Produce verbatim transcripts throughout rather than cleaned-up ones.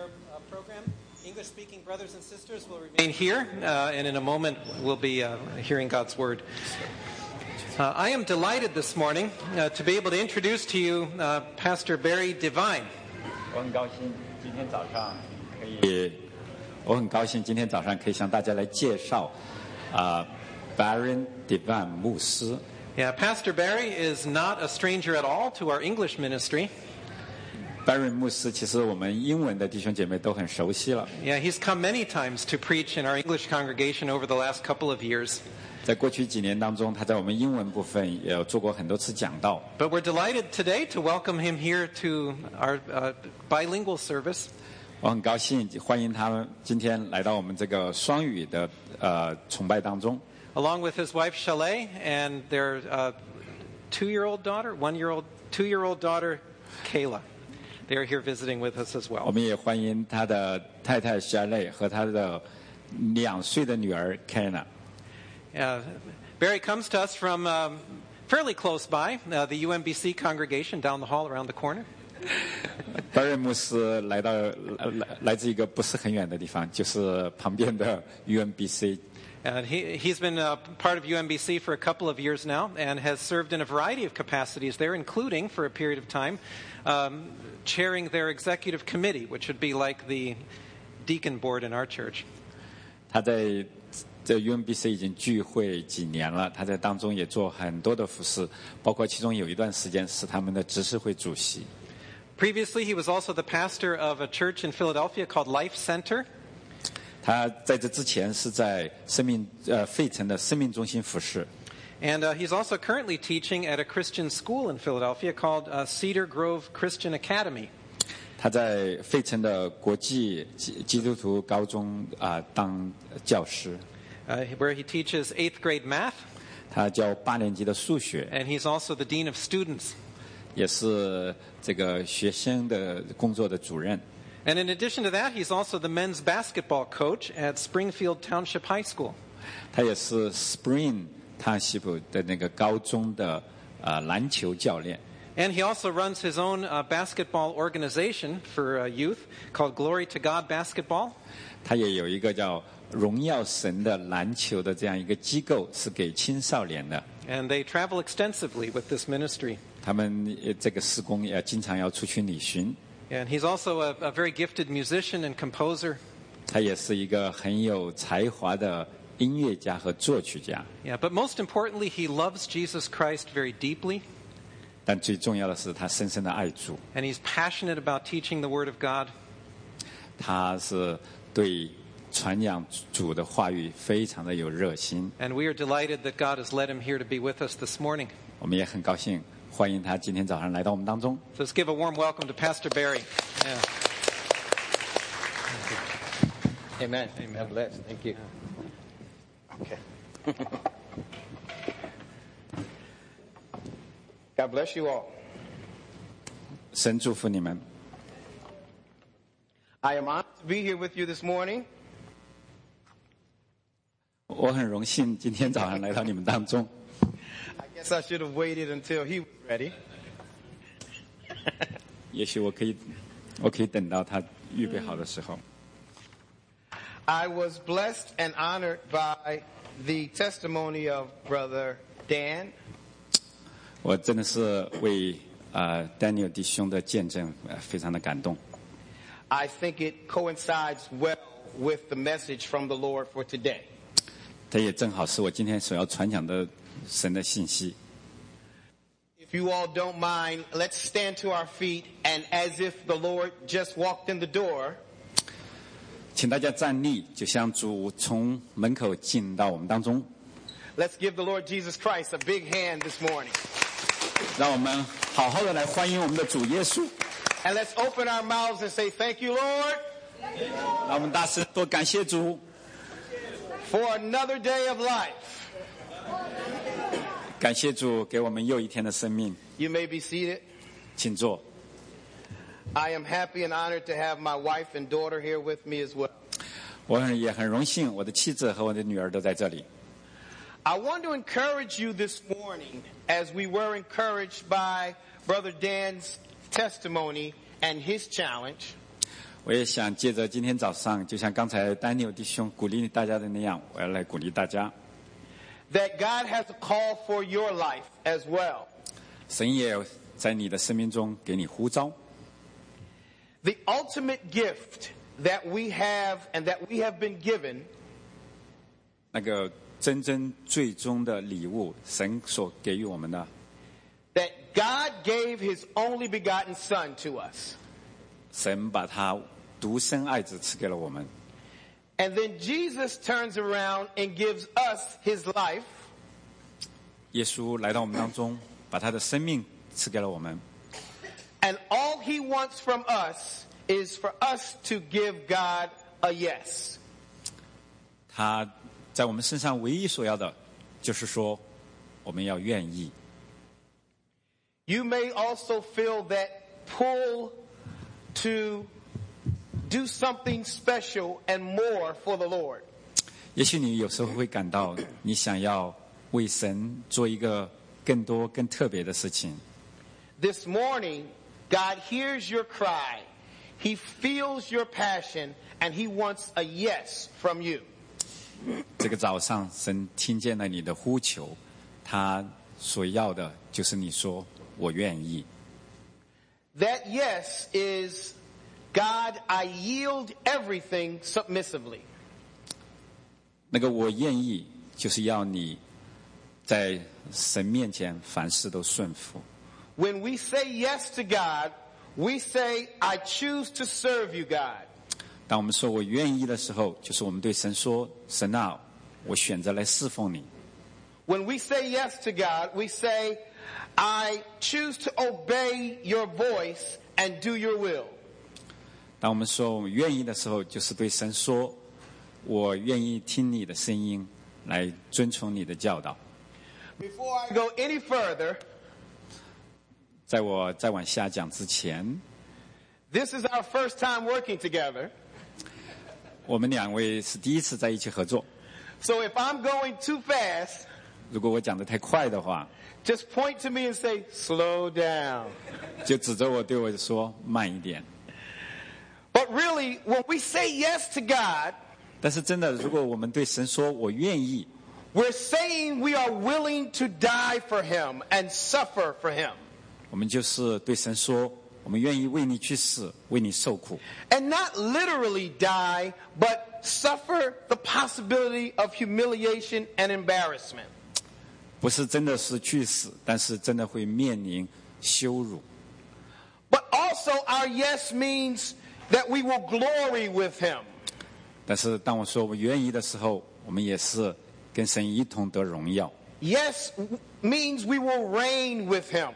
our uh, program. English-speaking brothers and sisters will remain here, uh, and in a moment we'll be uh, hearing God's Word. Uh, I am delighted this morning uh, to be able to introduce to you uh, Pastor Barry Devine. 我很高兴今天早上可以，我很高兴今天早上可以向大家来介绍啊、uh, Barry Devine 牧师。 Yeah, Pastor Barry is not a stranger at all to our English ministry. Barry 牧师其实我们英文的弟兄姐妹都很熟悉了。 Yeah, he's come many times to preach in our English congregation over the last couple of years. 在过去几年当中，他在我们英文部分也有做过很多次讲道。 But we're delighted today to welcome him here to our uh, bilingual service. 我很高兴欢迎他们今天来到我们这个双语的呃崇拜当中。 Along with his wife Chalet and their uh, two-year-old daughter, one-year-old, two-year-old daughter Kayla. They are here visiting with us as well. 我们也欢迎他的太太 Chalet 和他的两岁的女儿 Kayla。 Uh, Barry comes to us from um, fairly close by, uh, the U M B C congregation down the hall around the corner. Barry 牧师来到来来自一个不是很远的地方，就是旁边的 U M B C。 And he, he's been uh, part of U M B C for a couple of years now and has served in a variety of capacities there, including, for a period of time, um, chairing their executive committee, which would be like the deacon board in our church. 他在这 U M B C 已经聚会几年了，他在当中也做很多的服事，包括其中有一段时间是他们的执事会主席。 Previously, he was also the pastor of a church in Philadelphia called Life Center. 他在这之前是在生命呃费城的生命中心服事。 And uh, he's also currently teaching at a Christian school in Philadelphia called uh, Cedar Grove Christian Academy. 他在费城的国际基基督徒高中啊、呃、当教师。 Uh, where he teaches eighth grade math. 他教八年级的数学。 And he's also the dean of students. 也是这个学生的工作的主任。 And in addition to that, he's also the men's basketball coach at Springfield Township High School. 他也是 Spring Township 的那个高中的呃篮球教练。 And he also runs his own uh, basketball organization for uh, youth called Glory to God Basketball. 他也有一个叫荣耀神的篮球的这样一个机构，是给青少年的。 And they travel extensively with this ministry. 他们这个事工也经常要出去旅行。 And he's also a, a very gifted musician and composer. 他也是一个很有才华的音乐家和作曲家。 Yeah, but most importantly, he loves Jesus Christ very deeply. 但最重要的是，他深深的爱主。 And he's passionate about teaching the Word of God. 他是对传扬主的话语非常的有热心。 And we are delighted that God has led him here to be with us this morning. 我们也很高兴欢迎他今天早上来到我们当中。 So let's give a warm welcome to Pastor Barry. Yeah. Amen. Amen. God bless. Thank you. Okay. God bless you all. 神祝福你们。 I am honored to be here with you this morning. 我很荣幸今天早上来到你们当中。 I guess I should have waited until he was ready. 也许我可以，我可以等到他预备好的时候。 I was blessed and honored by the testimony of Brother Dan. 我真的是为呃 Daniel 弟兄的见证呃非常的感动。 I think it coincides well with the message from the Lord for today. 它也正好是我今天所要传讲的神的信息。 If you all don't mind, let's stand to our feet and as if the Lord just walked in the door. 请大家站立，就像主从门口进到我们当中。 Let's give the Lord Jesus Christ a big hand this morning. 让我们好好的来欢迎我们的主耶稣。 And let's open our mouths and say, thank you, Lord. 让我们大声多感谢主。 For another day of life. 感谢主给我们又一天的生命。 You may be seated. 请坐。 I am happy and honored to have my wife and daughter here with me as well. 我很也很荣幸，我的妻子和我的女儿都在这里。 I want to encourage you this morning, as we were encouraged by Brother Dan's testimony and his challenge. 我也想借着今天早上，就像刚才丹尼尔弟兄鼓励大家的那样，我要来鼓励大家。 That God has a call for your life as well. 神也在你的生命中给你呼召。 The ultimate gift that we have and that we have been given. 那个真正最终的礼物，神所给予我们的。 That God gave His only begotten Son to us. 神把他独生爱子赐给了我们。 And then Jesus turns around and gives us His life. 耶稣来到我们当中，把他的生命赐给了我们。 And all He wants from us is for us to give God a yes. 他在我们身上唯一所要的，就是说，我们要愿意。 You may also feel that pull to do something special and more for the Lord. 也许你有时候会感到，你想要为神做一个更多、更特别的事情。 This morning, God hears your cry. He feels your passion, and He wants a yes from you. 这个早上，神听见了你的呼求，他所要的就是你说“我愿意”。 That yes is, God, I yield everything submissively. 那个我愿意，就是要你在神面前凡事都顺服。 When we say yes to God, we say, I choose to serve you, God. 当我们说我愿意的时候，就是我们对神说：“神啊，我选择来侍奉你。” When we say yes to God, we say, I choose to obey your voice and do your will. 当我们说我们愿意的时候，就是对神说：“我愿意听你的声音，来遵从你的教导。” Before I go any further, 在我再往下讲之前， this is our first time working together. 我们两位是第一次在一起合作。 So if I'm going too fast, 如果我讲得太快的话， just point to me and say, slow down. 就指着我对我说慢一点。 But really, when we say yes to God, 但是真的，如果我们对神说我愿意， we're saying we are willing to die for Him and suffer for Him. 我们就是对神说，我们愿意为你去死，为你受苦。 And not literally die, but suffer the possibility of humiliation and embarrassment. 不是真的是去死，但是真的会面临羞辱。 But also our yes means that we will glory with Him. 但是当我说我愿意的时候，我们也是跟神一同得荣耀。 Yes means we will reign with Him.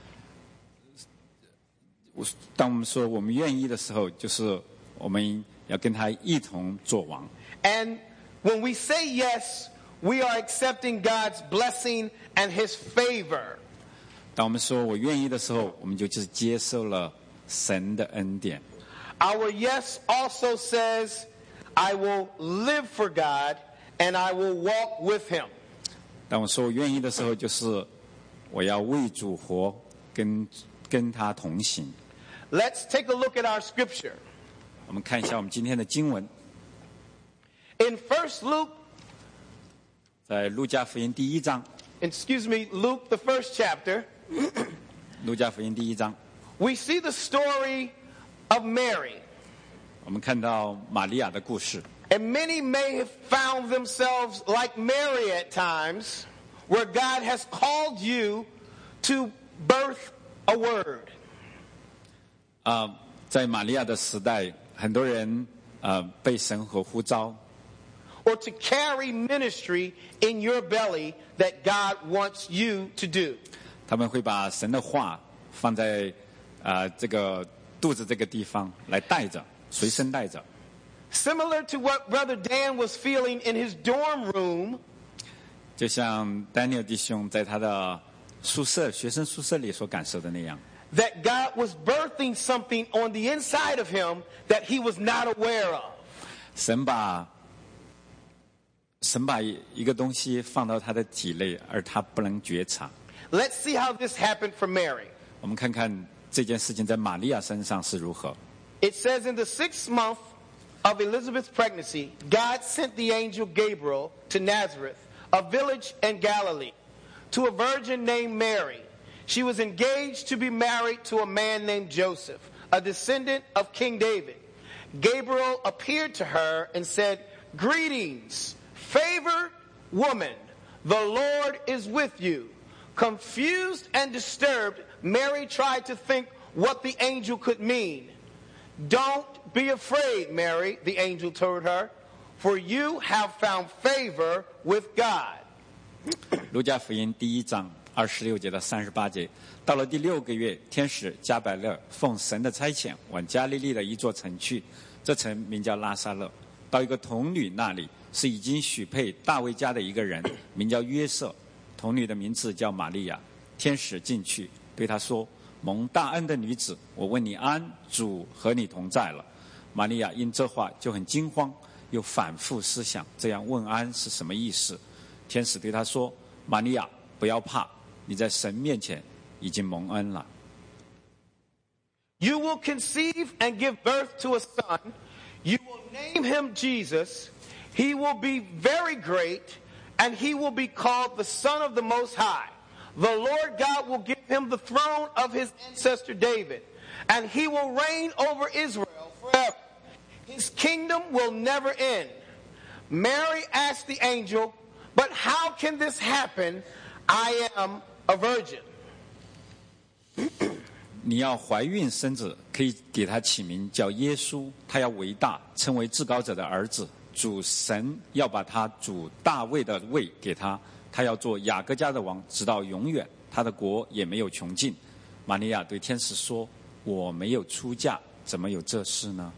当我们说我们愿意的时候，就是我们要跟他一同作王。 And when we say yes, we are accepting God's blessing and His favor. 当我们说我愿意的时候，我们就就是接受了神的恩典。 Our yes also says, I will live for God and I will walk with Him. 当我说我愿意的时候，就是我要为主活，跟跟他同行。 Let's take a look at our scripture. 我们看一下我们今天的经文， In First Luke, 在路加福音第一章， excuse me, Luke, the first chapter, 路加福音第一章， we see the story of Mary. 我们看到玛利亚的故事。 And many may have found themselves like Mary at times, where God has called you to birth a word. 啊、呃，在玛利亚的时代，很多人呃被神所呼召， Or to carry ministry in your belly that God wants you to do. 他们会把神的话放在啊、呃、这个肚子这个地方来带着，随身带着。 Similar to what Brother Dan was feeling in his dorm room, 就像 Daniel 弟兄在他的宿舍学生宿舍里所感受的那样， that God was birthing something on the inside of him that he was not aware of. 神把神把一个东西放到他的体内，而他不能觉察。 Let's see how this happened for Mary. 我们看看这件事情在玛利亚身上是如何。 it says in the sixth month of Elizabeth's pregnancy, God sent the angel Gabriel to Nazareth, a village in Galilee, to a virgin named Mary. She was engaged to be married to a man named Joseph, a descendant of King David. Gabriel appeared to her and said, "Greetings, favored woman, the Lord is with you." Confused and disturbed, Mary tried to think what the angel could mean. "Don't be afraid, Mary," the angel told her, "for you have found favor with God." 路加福音第一章二十六节到三十八节，到了第六个月，天使加百勒奉神的差遣往加利利的一座城去，这城名叫拉撒勒，到一个童女那里，是已经许配大卫家的一个人，名叫约瑟，童女的名字叫玛利亚。天使进去对她说：“蒙大恩的女子，我问你安，主和你同在了。”玛利亚因这话就很惊慌，又反复思想这样问安是什么意思。天使对她说：“玛利亚，不要怕，你在神面前已经蒙恩了。” You will conceive and give birth to a son. You will name him Jesus. He will be very great, and he will be called the Son of the Most High. The Lord God will give him the throne of his ancestor David, and he will reign over Israel forever. His kingdom will never end. Mary asked the angel, "But how can this happen? I am a virgin." 你要怀孕生子，可以给他起名叫耶稣，他要伟大，称为至高者的儿子。主神要把他主大卫的位给他，他要做雅各家的王，直到永远，他的国也没有穷尽。玛利亚对天使说：“我没有出嫁，怎么有这事呢？”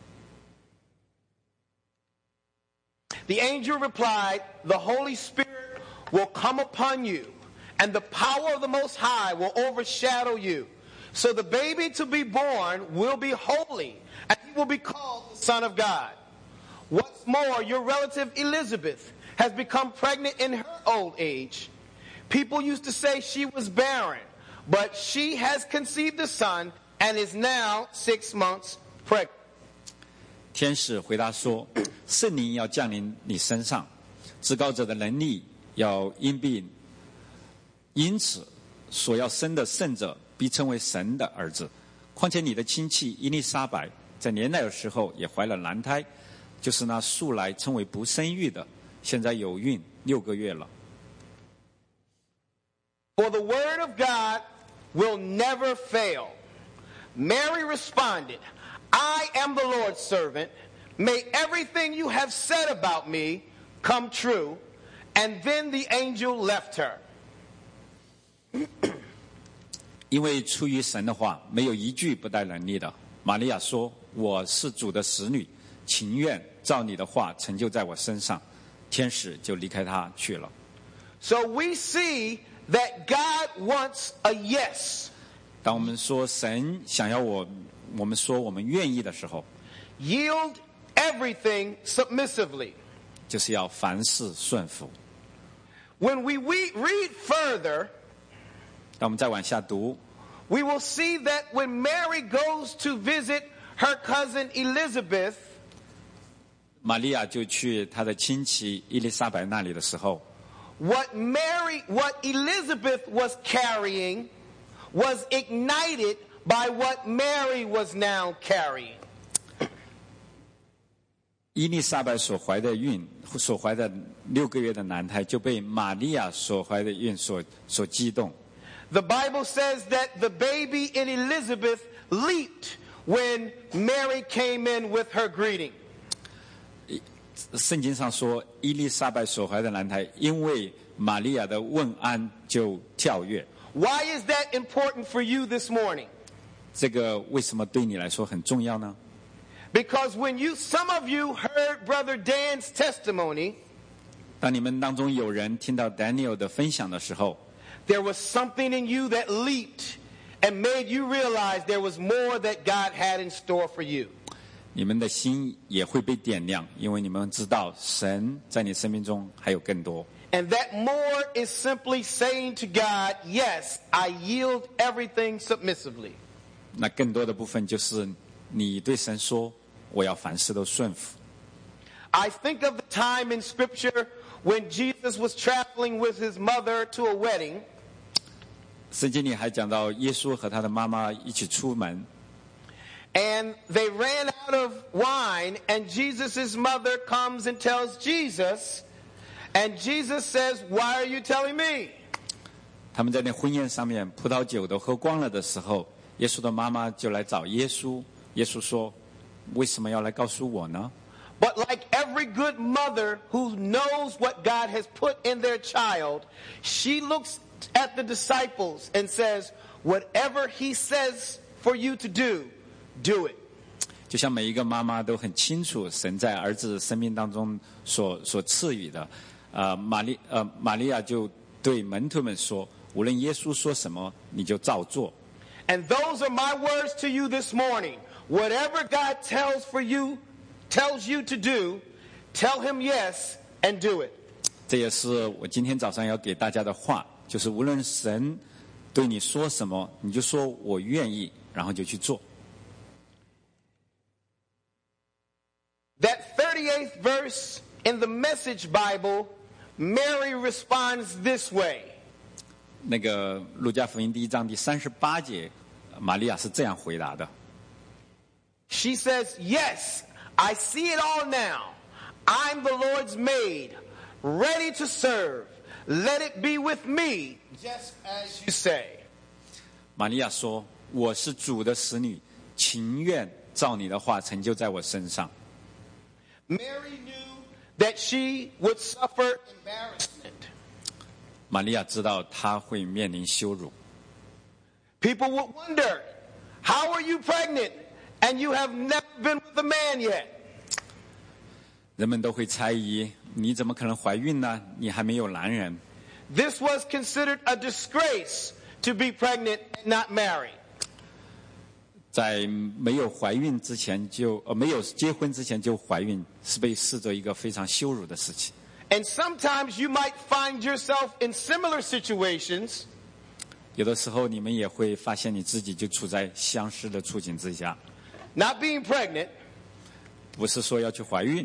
The angel replied, "The Holy Spirit will come upon you, and the power of the Most High will overshadow you. So the baby to be born will be holy, and he will be called the Son of God. What's more, your relative Elizabeth has become pregnant in her old age. People used to say she was barren, but she has conceived a son and is now six months pregnant." 天使回答说：“圣灵要降临你身上，至高者的能力要因病，因此所要生的圣者必称为神的儿子。况且你的亲戚伊丽莎白在年老的时候也怀了男胎，就是那素来称为不生育的，现在有孕六个月了。” For the word of God will never fail. Mary responded, "I am the Lord's servant. May everything you have said about me come true." And then the angel left her. 因为出于神的话，没有一句不带能力的。玛利亚说：“我是主的使女，情愿照你的话成就在我身上。”天使就离开她去了。 So we see that God wants a yes. 当我们说神想要我，我们说我们愿意的时候， Yield everything submissively. 就是要凡事顺服。 When we read further, 当我们再往下读， we will see that when Mary goes to visit her cousin Elizabeth, 玛利亚就去她的亲戚伊丽莎白那里的时候， what Mary, what Elizabeth was carrying was ignited by what Mary was now carrying. 伊丽莎白所怀的孕，所怀的六个月的男胎，就被玛利亚所怀的孕所所激动。 The Bible says that the baby in Elizabeth leaped when Mary came in with her greeting. 圣经上说，伊丽莎白所怀的男胎，因为玛利亚的问安就跳跃。 Why is that important for you this morning? 这个为什么对你来说很重要呢？ Because when you, some of you heard Brother Dan's testimony, 当你们当中有人听到 Daniel 的分享的时候， there was something in you that leaped and made you realize there was more that God had in store for you. 你们的心也会被点亮，因为你们知道神在你生命中还有更多。 And that more is simply saying to God, "Yes, I yield everything submissively." 那更多的部分就是你对神说，我要凡事都顺服。 I think of the time in Scripture when Jesus was traveling with his mother to a wedding. 圣经里还讲到耶稣和他的妈妈一起出门， And they ran out of wine, and Jesus' mother comes and tells Jesus, and Jesus says, "Why are you telling me?" 他们在那婚宴上面葡萄酒都喝光了的时候，耶稣的妈妈就来找耶稣。耶稣说：“为什么要来告诉我呢？” But like every good mother who knows what God has put in their child, she looks at the disciples and says, "Whatever he says for you to do, do it." 就像每一个妈妈都很清楚神在儿子生命当中所所赐予的，呃，玛丽呃玛利亚就对门徒们说：“无论耶稣说什么，你就照做。” And those are my words to you this morning. Whatever God tells for you, tells you to do, tell him yes and do it. 这也是我今天早上要给大家的话，就是无论神对你说什么，你就说我愿意，然后就去做。 That thirty-eighth verse in the Message Bible, Mary responds this way. 那个路加福音第一章第三十八节，玛利亚是这样回答的。 She says, "Yes, I see it all now. I'm the Lord's maid, ready to serve. Let it be with me, just as you say." 玛利亚说：“我是主的使女，情愿照你的话成就在我身上。” Mary knew that she would suffer embarrassment. 玛利亚知道她会面临羞辱。 People would wonder, "How are you pregnant and you have never been with a man yet?" 人们都会猜疑，你怎么可能怀孕呢？你还没有男人。 This was considered a disgrace to be pregnant and not married. 在没有怀孕之前就呃没有结婚之前就怀孕，是被视作一个非常羞辱的事情。 And sometimes you might find yourself in similar situations. 有的时候你们也会发现你自己就处在相似的处境之下， Not being pregnant, 不是说要去怀孕，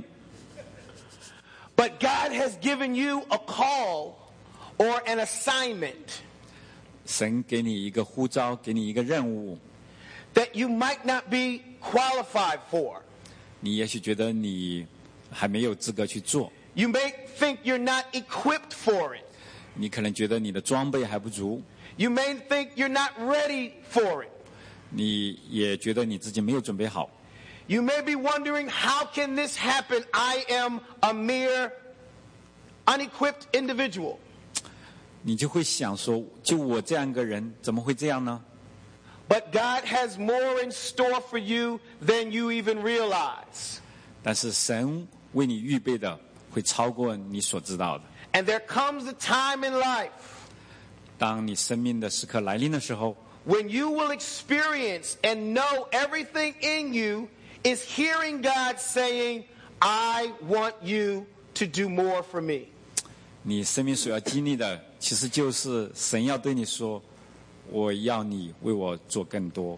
but God has given you a call or an assignment 神给你一个呼召，给你一个任务， that you might not be qualified for. 你也许觉得你还没有资格去做， You may think you're not equipped for it. 你可能觉得你的装备还不足， You may think you're not ready for it. 你也觉得你自己没有准备好。 You may be wondering, how can this happen? I am a mere unequipped individual. 你就会想说，就我这样一个人，怎么会这样呢？ But God has more in store for you than you even realize. 但是神为你预备的会超过你所知道的。 And there comes a time in life 当你生命的时刻来临的时候， when you will experience and know everything in you is hearing God saying, "I want you to do more for me." 你生命所要经历的，其实就是神要对你说：“我要你为我做更多。”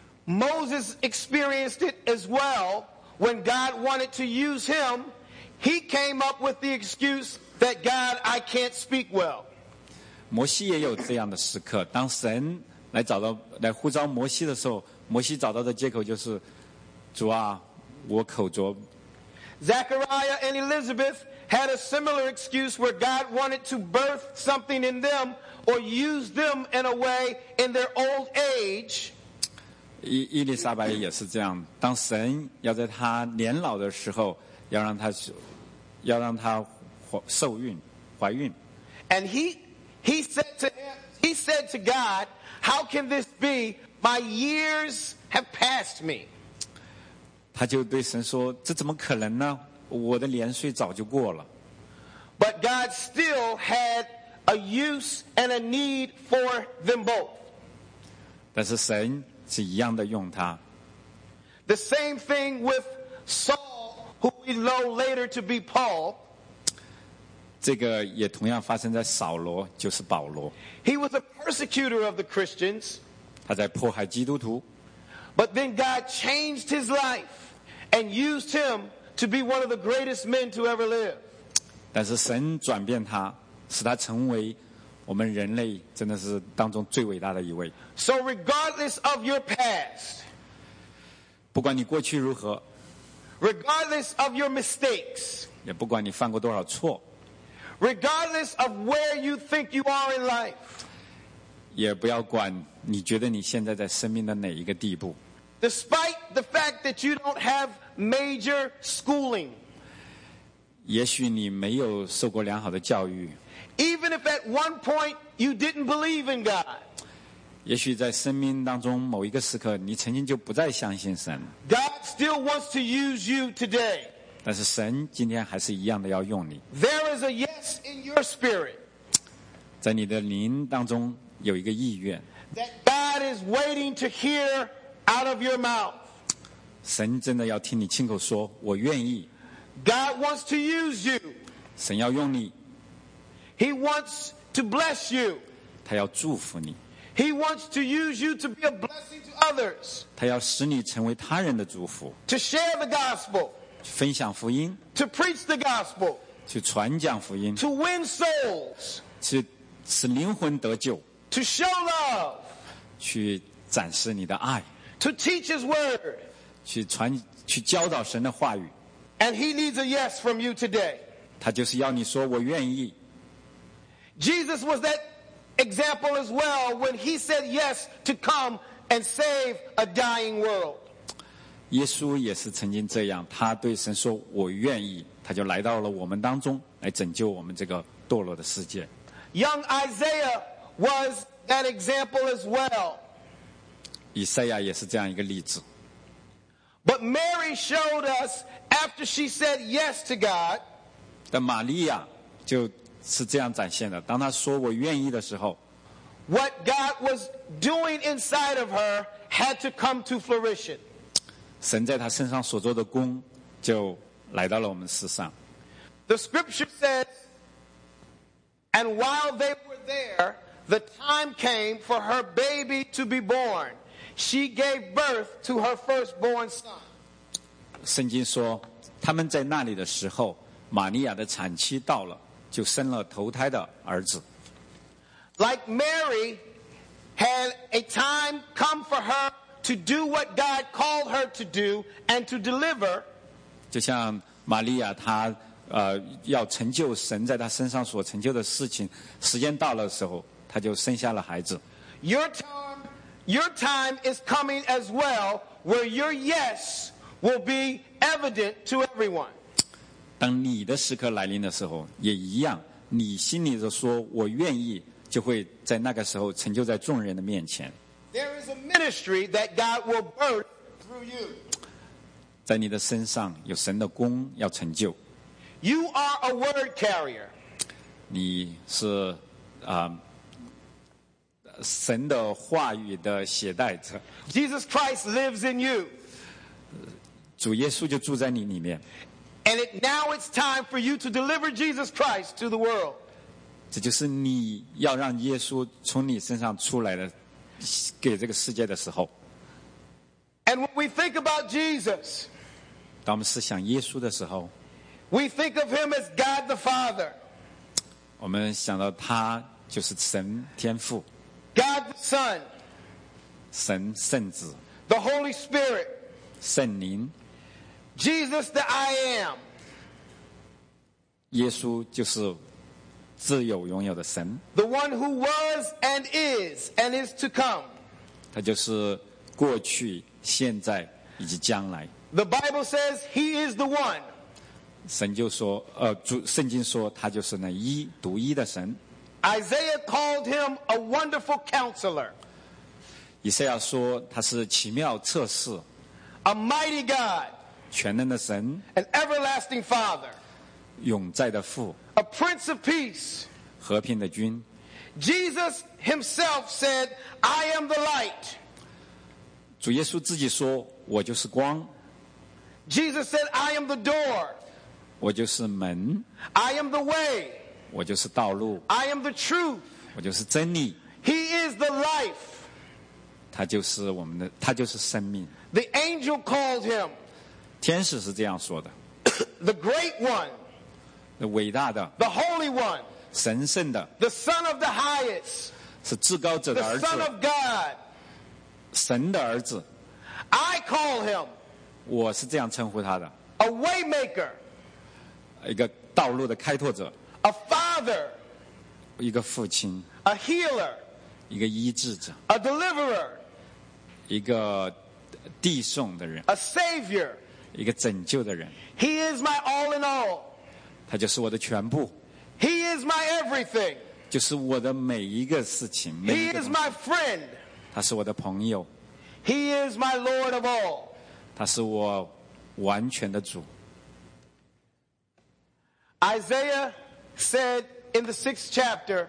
Moses experienced it as well when God wanted to use him. He came up with the excuse that, "God, I can't speak well." 摩西也有这样的时刻，当神来找到来呼召摩西的时候，摩西找到的借口就是：“主啊，我口拙。” Zechariah and Elizabeth had a similar excuse where God wanted to birth something in them or use them in a way in their old age. 伊伊丽莎白也是这样，当神要在她年老的时候，要让她要让她受孕怀孕。 And he he said to him, he said to God, "How can this be? My years have passed me." 他就对神说：“这怎么可能呢？我的年岁早就过了。” But God still had a use and a need for them both. 但是神是一样的用他。 The same thing with Saul, who we know later to be Paul. 这个也同样发生在扫罗，就是保罗。 He was a persecutor of the Christians, 他在迫害基督徒， But then God changed his life and used him to be one of the greatest men to ever live. 但是神转变他，使他成为我们人类真的是当中最伟大的一位。 So regardless of your past, 不管你过去如何， regardless of your mistakes, 也不管你犯过多少错， regardless of where you think you are in life, 也不要管你觉得你现在在生命的哪一个地步， despite the fact that you don't have major schooling, 也许你没有受过良好的教育， even if at one point you didn't believe in God, 也许在生命当中某一个时刻你曾经就不再相信神， God still wants to use you today. 但是神今天还是一样的要用你。 There is a yes in your spirit 在你的灵当中有一个意愿， that God is waiting to hear out of your mouth. 神真的要听你亲口说我愿意， God wants to use you. 神要用你， He wants to bless you. 他要祝福你， He wants to use you to be a blessing to others, 他要使你成为他人的祝福， to share the gospel, 去分享福音， to preach the gospel, 去传讲福音， to win souls, 去使灵魂得救， to show love, 去展示你的爱， to teach His word. 去传去教导神的话语。 And He needs a yes from you today. 他就是要你说我愿意。 Jesus was that example as well when He said yes to come and save a dying world. 耶稣也是曾经这样，他对神说我愿意，他就来到了我们当中，来拯救我们这个堕落的世界。 Young Isaiah was that example as well. 以赛亚也是这样一个例子。 But Mary showed us after she said yes to God, 但玛利亚就是这样展现的，当她说我愿意的时候， what God was doing inside of her had to come to fruition. 神在她身上所做的工就来到了我们世上。 The scripture says, and while they were there, the time came for her baby to be born. She gave birth to her firstborn son. 圣经说，他们在那里的时候，玛利亚的产期到了，就生了头胎的儿子。 Like Mary had a time come for her to do what God called her to do and to deliver, 就像玛利亚她呃要成就神在她身上所成就的事情，时间到了的时候，她就生下了孩子。 your time, your time is coming as well, where your yes will be evident to everyone. 当你的时刻来临的时候，也一样，你心里的说我愿意，就会在那个时候成就在众人的面前。 There is a ministry that God will birth through you. 在你的身上有神的功要成就， You are a word carrier. 你是啊、呃、神的话语的携带者。 Jesus Christ lives in you. 主耶稣就住在你里面， And it, now it's time for you to deliver Jesus Christ to the world. 这就是你要让耶稣从你身上出来的，给这个世界的时候。 And when we think about Jesus, 当我们思想耶稣的时候， we think of him as God the Father, 我们想到他就是神天父、 God the Son, 神圣子、 the Holy Spirit, 圣灵。 Jesus the I am. 耶稣就是自有永有的神， The one who was and is and is to come. 他就是过去、现在以及将来。 The Bible says he is the one. 神就说，呃，主圣经说他就是那一独一的神。 Isaiah called him a wonderful counselor, 以赛亚说他是奇妙测试、 a mighty God, 全能的神、 an everlasting Father, 永在的父、 a Prince of Peace. 和平的君。 Jesus himself said, I am the light. 主耶稣自己说：“我就是光， Jesus said, I am the door. 我就是门， I am the way. 我就是道路， I am the truth. 我就是真理， He is the life. 他就是我们的，他就是生命。 The angel called him 天使是这样说的： the great one, 伟大的、 the holy one, 神圣的， the son of the highest, 是至高者的 the 儿 son 子， of God. 神的儿子。 I call him 我是这样称呼他的， a waymaker, 一个道路的开拓者， a father, 一个父亲， a healer, 一个医治者， a deliverer, 一个递送的人， a savior. 一个拯救的人。 He is my all in all. 他就是我的全部， He is my everything. 就是我的每一个事情，每一 He 个 is 东西。 my friend. 他是我的朋友， He is my Lord of all. 他是我完全的主。 Isaiah said in the sixth chapter,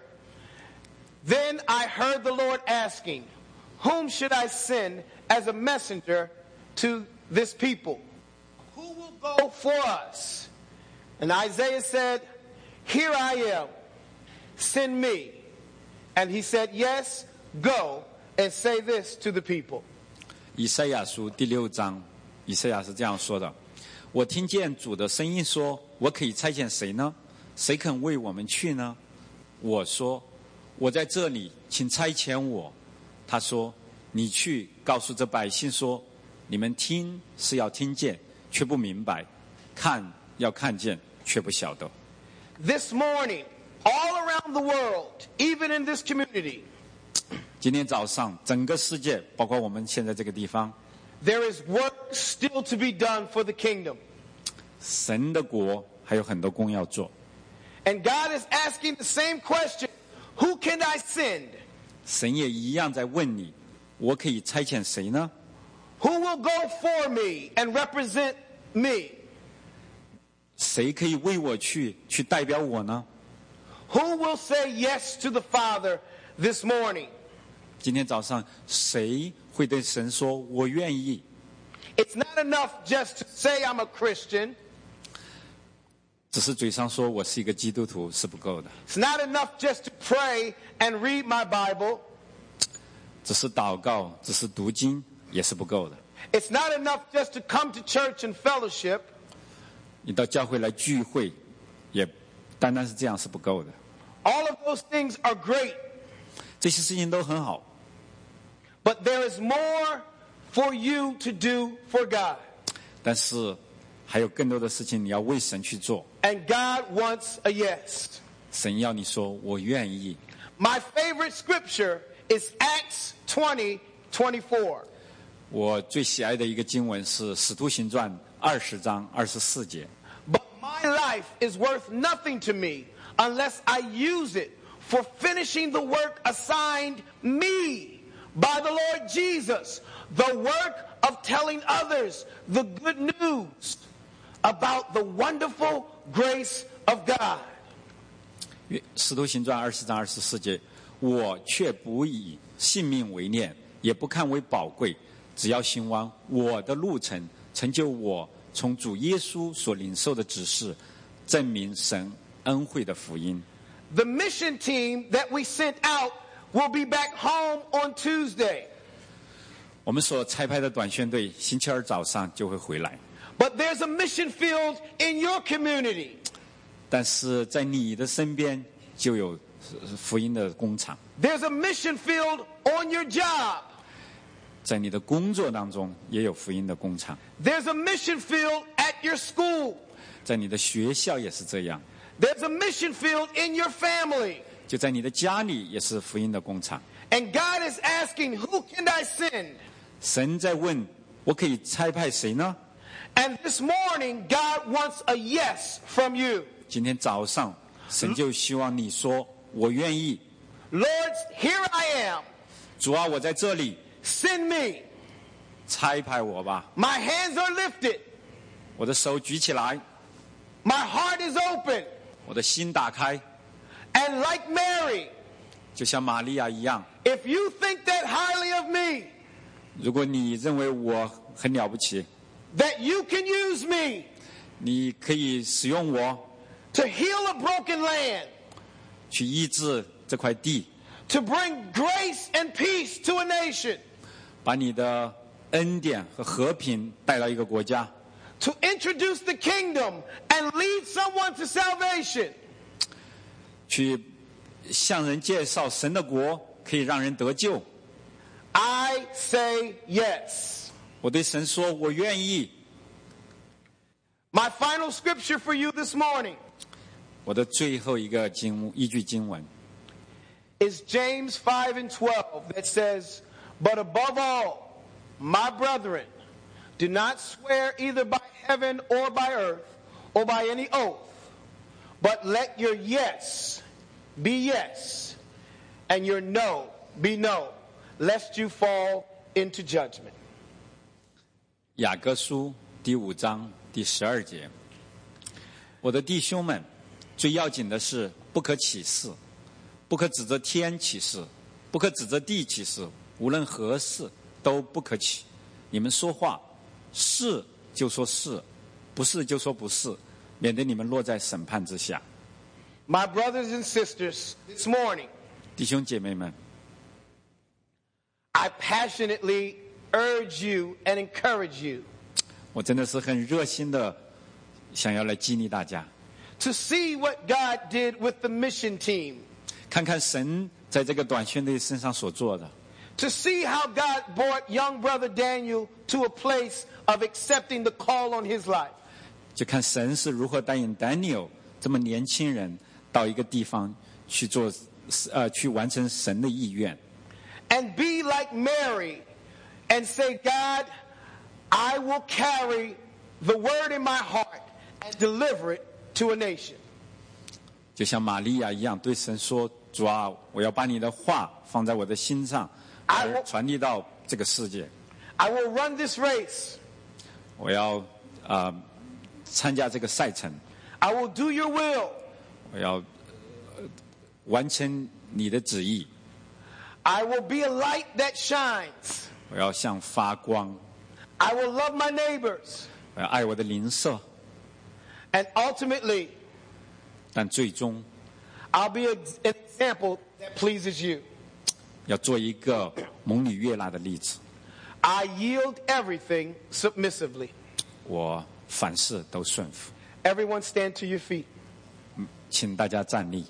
Then I heard the Lord asking, Whom should I send as a messenger to this people? Who will go for us? And Isaiah said, Here I am, send me. And he said, Yes, go and say this to the people. 以赛亚书第六章，以赛亚是这样说的：我听见主的声音说，我可以差遣谁呢？谁肯为我们去呢？我说，我在这里，请差遣我。他说，你去告诉这百姓说，你们听是要听见，却不明白；看要看见，却不晓得。 This morning, all around the world, even in this community, 今天早上，整个世界，包括我们现在这个地方， there is work still to be done for the kingdom. 神的国还有很多工要做。 And God is asking the same question, who can I send? 神也一样在问你，我可以差遣谁呢？ Who will go for me and represent me? 谁可以为我去，去代表我呢？ Who will say yes to the Father this morning? 今天早上，谁会对神说“我愿意 It's not enough just to say I'm a Christian. ”？ 只是嘴上说我是一个基督徒是不够的， It's not enough just to pray and read my Bible. 只是祷告，只是读经也是不够的。 It's not enough just to come to church and fellowship. 你到教会来聚会，也单单是这样是不够的。 All of those things are great, 这些事情都很好， but there is more for you to do for God. 但是还有更多的事情你要为神去做。 And God wants a yes. 神要你说“我愿意”。 My favorite scripture is Acts twenty twenty-four. 我最喜爱的一个经文是《使徒行传》二十章二十四节。 But my life is worth nothing to me unless I use it for finishing the work assigned me by the Lord Jesus, the work of telling others the good news about the wonderful grace of God. 《使徒行传》二十章二十四节，我却不以性命为念，也不看为宝贵，只要行完我的路程，成就我从主耶稣所领受的指示，证明神恩惠的福音。 The mission team that we sent out will be back home on Tuesday. 我们所差派的短宣队，星期二早上就会回来。 But there's a mission field in your community. 但是在你的身边就有福音的工厂， There's a mission field on your job. 在你的工作当中也有福音的工厂， There's a mission field at your school. 在你的学校也是这样， There's a mission field in your family. 就在你的家里也是福音的工厂。 And God is asking, who can I send? 神在问，我可以差派谁呢？ And this morning, God wants a yes from you. 今天早上，神就希望你说，我愿意。 Lord, here I am. 主啊，我在这里， Send me. 差派我吧。 My hands are lifted. 我的手举起来， My heart is open. 我的心打开， And like Mary, 就像玛利亚一样。 if you think that highly of me, 如果你认为我很了不起， that you can use me 你可以使用我 to heal a broken land, 去医治这块地， to bring grace and peace to a nation, 把你的恩典和和平带到一个国家， to introduce the kingdom and lead someone to salvation. 去向人介绍神的国可以让人得救。 I say yes. 我对神说，我愿意。 My final scripture for you this morning 我的最后一个经一句经文 is James five and twelve that says, "But above all, my brethren, do not swear either by heaven or by earth or by any oath, but let your yes be yes and your no be no, lest you fall into judgment." 雅各书第五章第十二节，我的弟兄们，最要紧的是不可起誓，不可指着天起誓，不可指着地起誓，无论何事都不可起。你们说话，是就说是，不是就说不是，免得你们落在审判之下。 My brothers and sisters, this morning, 弟兄姐妹们， I passionately urge you and encourage you 我真的是很热心的想要来激励大家， to see what God did with the mission team, 看看神在这个短宣队身上所做的， to see how God brought young brother Daniel to a place of accepting the call on his life. 就看神是如何带领 Daniel 这么年轻人到一个地方去做，呃，去完成神的意愿。 And be like Mary and say, God, I will carry the word in my heart and deliver it to a nation. 就像玛利亚一样，对神说：“主啊，我要把你的话放在我的心上， I 而 will- 传递到这个世界。 I will run this race. 我要呃参加这个赛程， I will do your will. 我要、呃、完成你的旨意， I will be a light that shines. 我要像发光， I will love my neighbors. 我要爱我的邻舍。 And ultimately, 但最终 I'll be a- an example that pleases you. 要做一个蒙女悦纳的例子。 I yield everything submissively. 我凡事都顺服。 Everyone stand to your feet. 请大家站立。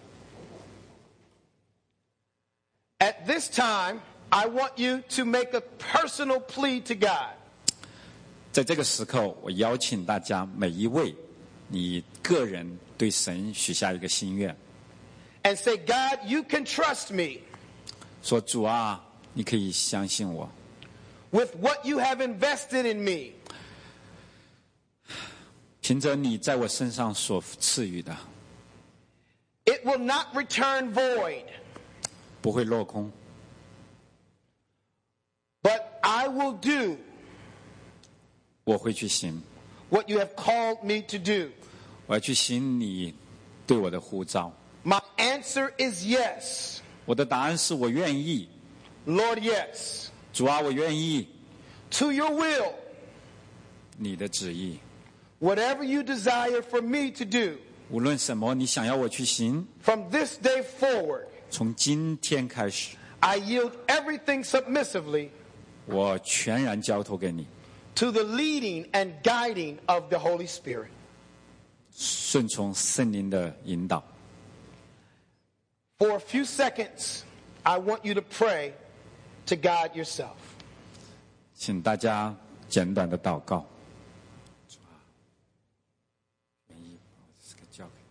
At this time, I want you to make a personal plea to God. 在这个时刻，我邀请大家每一位，你个人对神许下一个心愿， And say, God, you can trust me 说主啊，你可以相信我， with what you have invested in me. 凭着你在我身上所赐予的， It will not return void, 不会落空。 but I will do 我会去行， what you have called me to do. 我要去行你对我的呼召。 My answer is yes. 我的答案是我愿意， Lord, yes. 主啊，我愿意 To your will, 你的旨意， whatever you desire for me to do 无论什么你想要我去行， from this day forward, 从今天开始， I yield everything submissively 我全然交托给你， to the leading and guiding of the Holy Spirit. 顺从圣灵的引导。 For a few seconds, I want you to pray to God yourself. 请大家简短的祷告。